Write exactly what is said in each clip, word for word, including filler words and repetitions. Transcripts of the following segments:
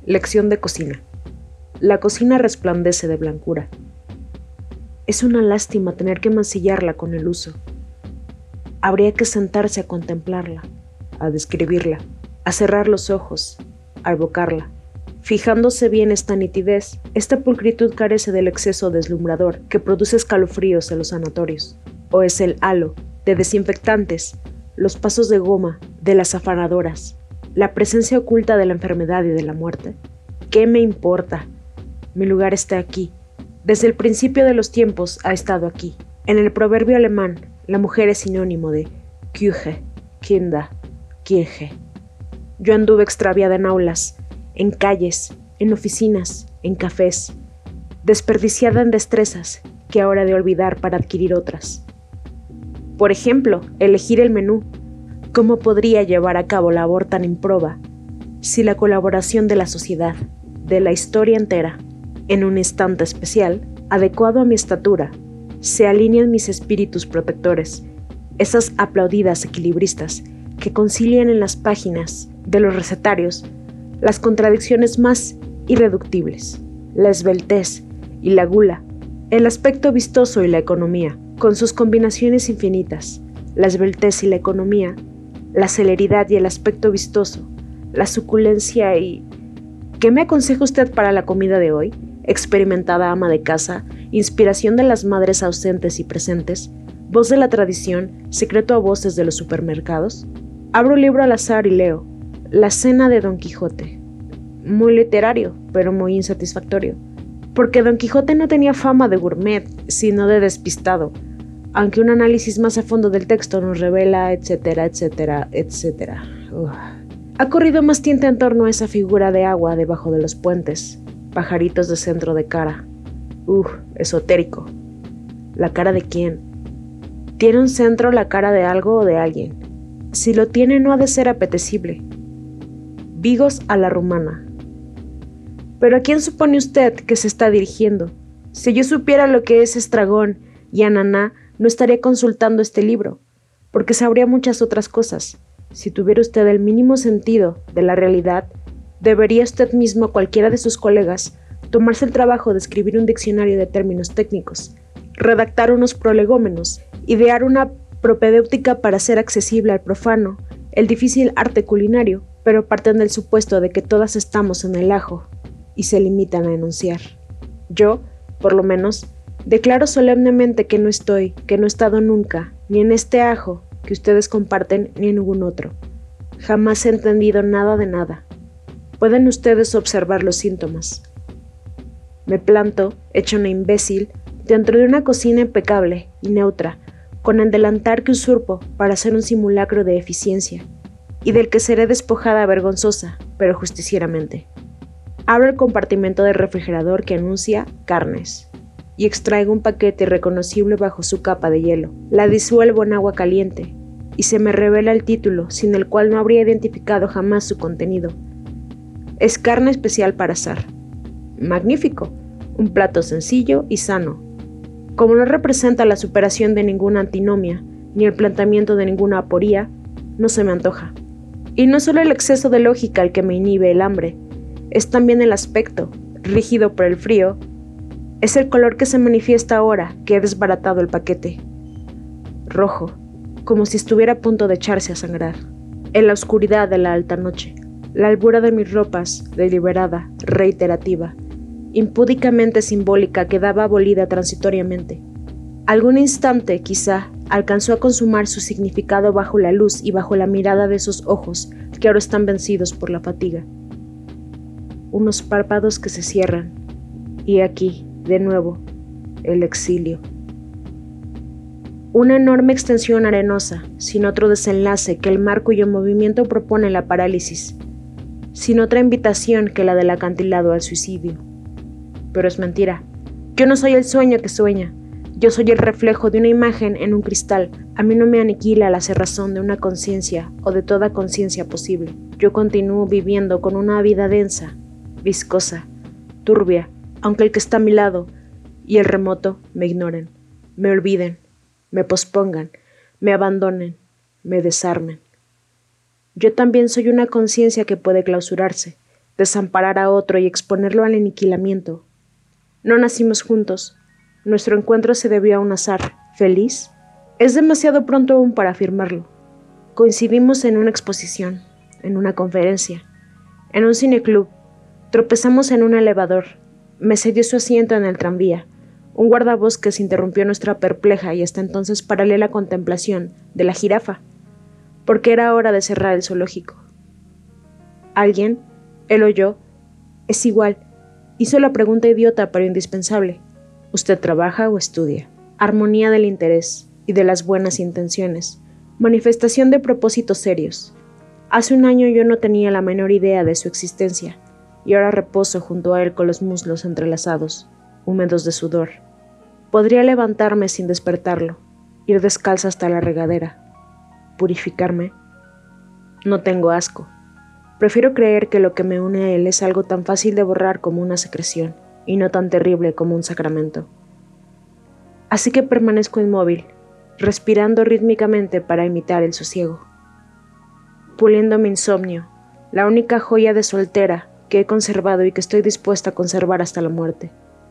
Lección de cocina. La cocina resplandece de blancura. Es una lástima tener que mancillarla con el uso. Habría que sentarse a contemplarla, a describirla, a cerrar los ojos, a evocarla. Fijándose bien esta nitidez, esta pulcritud carece del exceso deslumbrador que produce escalofríos en los sanatorios. O es el halo de desinfectantes, los pasos de goma de las afanadoras, la presencia oculta de la enfermedad y de la muerte. ¿Qué me importa? Mi lugar está aquí. Desde el principio de los tiempos ha estado aquí. En el proverbio alemán, la mujer es sinónimo de Küche, Kinder, Kirche. Yo anduve extraviada en aulas, en calles, en oficinas, en cafés, desperdiciada en destrezas que ahora he de olvidar para adquirir otras. Por ejemplo, elegir el menú. ¿Cómo podría llevar a cabo labor tan improba si la colaboración de la sociedad, de la historia entera, en un instante especial, adecuado a mi estatura, se alinean mis espíritus protectores, esas aplaudidas equilibristas que concilian en las páginas de los recetarios las contradicciones más irreductibles, la esbeltez y la gula, el aspecto vistoso y la economía, con sus combinaciones infinitas, la esbeltez y la economía, la celeridad y el aspecto vistoso, la suculencia y... ¿Qué me aconseja usted para la comida de hoy? Experimentada ama de casa, inspiración de las madres ausentes y presentes, voz de la tradición, secreto a voces de los supermercados. Abro un libro al azar y leo La cena de Don Quijote. Muy literario, pero muy insatisfactorio, porque Don Quijote no tenía fama de gourmet, sino de despistado, aunque un análisis más a fondo del texto nos revela, etcétera, etcétera, etcétera. Uf. Ha corrido más tinta en torno a esa figura de agua debajo de los puentes, pajaritos de centro de cara. Uf, esotérico. ¿La cara de quién? ¿Tiene un centro la cara de algo o de alguien? Si lo tiene, no ha de ser apetecible. Vigos a la rumana. ¿Pero a quién supone usted que se está dirigiendo? Si yo supiera lo que es estragón y ananá, no estaría consultando este libro, porque sabría muchas otras cosas. Si tuviera usted el mínimo sentido de la realidad, debería usted mismo, cualquiera de sus colegas, tomarse el trabajo de escribir un diccionario de términos técnicos, redactar unos prolegómenos, idear una propedéutica para hacer accesible al profano el difícil arte culinario, pero parten del supuesto de que todas estamos en el ajo y se limitan a enunciar. Yo, por lo menos, declaro solemnemente que no estoy, que no he estado nunca, ni en este ajo que ustedes comparten, ni en ningún otro. Jamás he entendido nada de nada. Pueden ustedes observar los síntomas. Me planto, hecho una imbécil, dentro de una cocina impecable y neutra, con el delantal que usurpo para hacer un simulacro de eficiencia, y del que seré despojada vergonzosa, pero justicieramente. Abro el compartimento del refrigerador que anuncia carnes, y extraigo un paquete irreconocible bajo su capa de hielo. La disuelvo en agua caliente, y se me revela el título, sin el cual no habría identificado jamás su contenido. Es carne especial para asar. Magnífico, un plato sencillo y sano. Como no representa la superación de ninguna antinomia, ni el planteamiento de ninguna aporía, no se me antoja. Y no solo el exceso de lógica el que me inhibe el hambre, es también el aspecto, rígido por el frío. Es el color que se manifiesta ahora que he desbaratado el paquete. Rojo, como si estuviera a punto de echarse a sangrar. En la oscuridad de la alta noche, la albura de mis ropas, deliberada, reiterativa, impúdicamente simbólica, quedaba abolida transitoriamente. Algún instante, quizá, alcanzó a consumar su significado bajo la luz y bajo la mirada de esos ojos que ahora están vencidos por la fatiga. Unos párpados que se cierran, y aquí, de nuevo, el exilio. Una enorme extensión arenosa, sin otro desenlace que el mar cuyo movimiento propone la parálisis, sin otra invitación que la del acantilado al suicidio. Pero es mentira. Yo no soy el sueño que sueña. Yo soy el reflejo de una imagen en un cristal. A mí no me aniquila la cerrazón de una conciencia o de toda conciencia posible. Yo continúo viviendo con una vida densa, viscosa, turbia, aunque el que está a mi lado y el remoto me ignoren, me olviden, me pospongan, me abandonen, me desarmen. Yo también soy una conciencia que puede clausurarse, desamparar a otro y exponerlo al aniquilamiento. No nacimos juntos. Nuestro encuentro se debió a un azar. ¿Feliz? Es demasiado pronto aún para afirmarlo. Coincidimos en una exposición, en una conferencia, en un cineclub. Tropezamos en un elevador. Me cedió su asiento en el tranvía. Un guardabosques interrumpió nuestra perpleja y hasta entonces paralela contemplación de la jirafa, porque era hora de cerrar el zoológico. Alguien, él o yo, es igual, hizo la pregunta idiota pero indispensable. ¿Usted trabaja o estudia? Armonía del interés y de las buenas intenciones, manifestación de propósitos serios. Hace un año yo no tenía la menor idea de su existencia, y ahora reposo junto a él con los muslos entrelazados, húmedos de sudor. Podría levantarme sin despertarlo, ir descalza hasta la regadera, purificarme. No tengo asco. Prefiero creer que lo que me une a él es algo tan fácil de borrar como una secreción, y no tan terrible como un sacramento. Así que permanezco inmóvil, respirando rítmicamente para imitar el sosiego, puliendo mi insomnio, la única joya de soltera que he conservado y que estoy dispuesta a conservar hasta la muerte.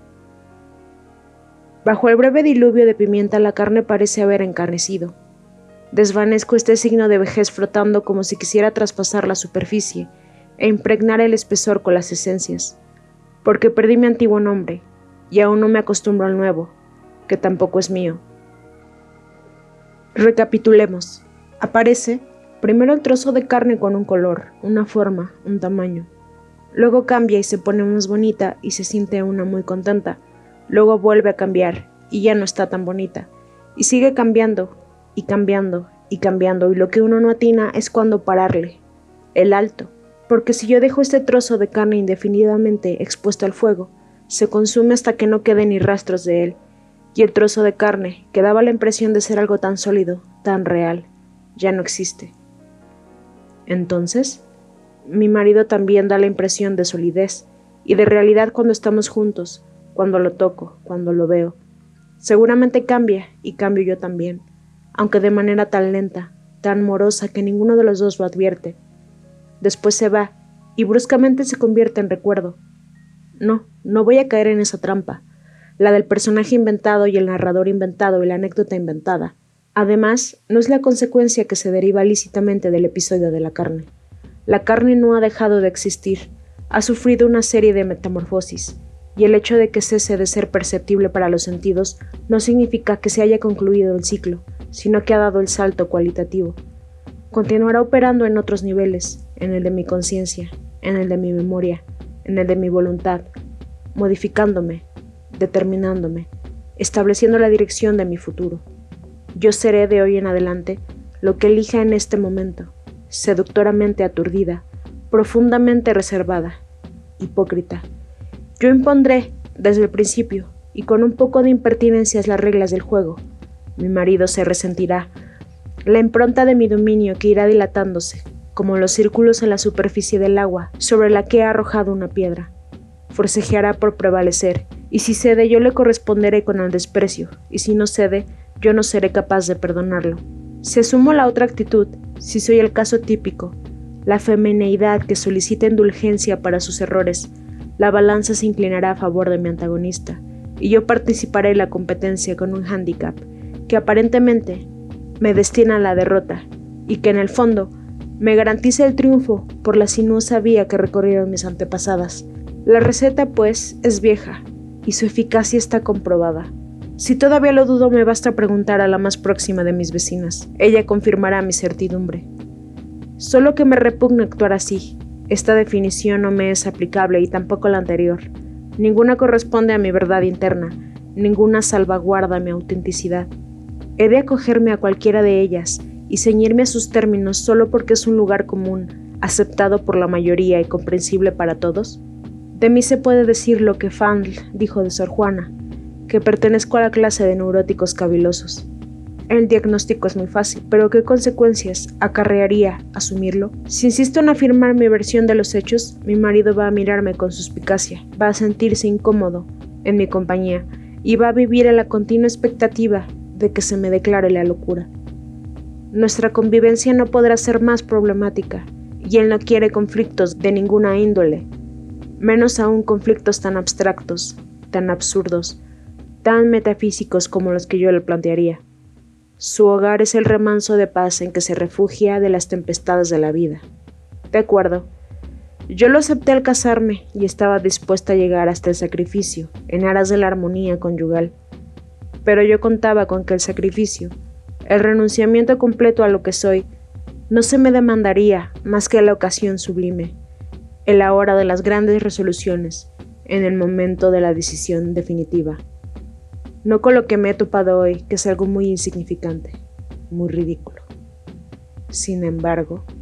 Bajo el breve diluvio de pimienta la carne parece haber encarnecido. Desvanezco este signo de vejez frotando como si quisiera traspasar la superficie e impregnar el espesor con las esencias, porque perdí mi antiguo nombre y aún no me acostumbro al nuevo, que tampoco es mío. Recapitulemos. Aparece primero el trozo de carne con un color, una forma, un tamaño. Luego cambia y se pone más bonita y se siente una muy contenta. Luego vuelve a cambiar y ya no está tan bonita. Y sigue cambiando y cambiando y cambiando y lo que uno no atina es cuando pararle. El alto. Porque si yo dejo este trozo de carne indefinidamente expuesto al fuego, se consume hasta que no queden ni rastros de él. Y el trozo de carne, que daba la impresión de ser algo tan sólido, tan real, ya no existe. Entonces, mi marido también da la impresión de solidez y de realidad cuando estamos juntos, cuando lo toco, cuando lo veo. Seguramente cambia y cambio yo también, aunque de manera tan lenta, tan morosa que ninguno de los dos lo advierte. Después se va y bruscamente se convierte en recuerdo. No, no voy a caer en esa trampa, la del personaje inventado y el narrador inventado y la anécdota inventada. Además, no es la consecuencia que se deriva lícitamente del episodio de la carne. La carne no ha dejado de existir, ha sufrido una serie de metamorfosis, y el hecho de que cese de ser perceptible para los sentidos no significa que se haya concluido el ciclo, sino que ha dado el salto cualitativo. Continuará operando en otros niveles, en el de mi conciencia, en el de mi memoria, en el de mi voluntad, modificándome, determinándome, estableciendo la dirección de mi futuro. Yo seré de hoy en adelante lo que elija en este momento, seductoramente aturdida, profundamente reservada, hipócrita. Yo impondré, desde el principio, y con un poco de impertinencias las reglas del juego. Mi marido se resentirá. La impronta de mi dominio que irá dilatándose, como los círculos en la superficie del agua sobre la que ha arrojado una piedra. Forcejeará por prevalecer, y si cede yo le corresponderé con el desprecio, y si no cede, yo no seré capaz de perdonarlo. Si asumo la otra actitud, si soy el caso típico, la femineidad que solicita indulgencia para sus errores, la balanza se inclinará a favor de mi antagonista, y yo participaré en la competencia con un hándicap que aparentemente me destina a la derrota, y que en el fondo me garantiza el triunfo por la sinuosa vía que recorrieron mis antepasadas. La receta, pues, es vieja, y su eficacia está comprobada. Si todavía lo dudo, me basta preguntar a la más próxima de mis vecinas. Ella confirmará mi certidumbre. Solo que me repugna actuar así. Esta definición no me es aplicable y tampoco la anterior. Ninguna corresponde a mi verdad interna, ninguna salvaguarda mi autenticidad. ¿He de acogerme a cualquiera de ellas y ceñirme a sus términos solo porque es un lugar común, aceptado por la mayoría y comprensible para todos? De mí se puede decir lo que Fandl dijo de Sor Juana, que pertenezco a la clase de neuróticos cavilosos. El diagnóstico es muy fácil, pero ¿qué consecuencias acarrearía asumirlo? Si insisto en afirmar mi versión de los hechos, mi marido va a mirarme con suspicacia, va a sentirse incómodo en mi compañía y va a vivir en la continua expectativa de que se me declare la locura. Nuestra convivencia no podrá ser más problemática, y él no quiere conflictos de ninguna índole. menos aún conflictos tan abstractos, tan absurdos, tan metafísicos como los que yo le plantearía. Su hogar es el remanso de paz en que se refugia de las tempestades de la vida. De acuerdo. Yo lo acepté al casarme y estaba dispuesta a llegar hasta el sacrificio, en aras de la armonía conyugal. Pero yo contaba con que el sacrificio, el renunciamiento completo a lo que soy, no se me demandaría más que a la ocasión sublime, en la hora de las grandes resoluciones, en el momento de la decisión definitiva. No con lo que me he topado hoy, que es algo muy insignificante, muy ridículo. Sin embargo,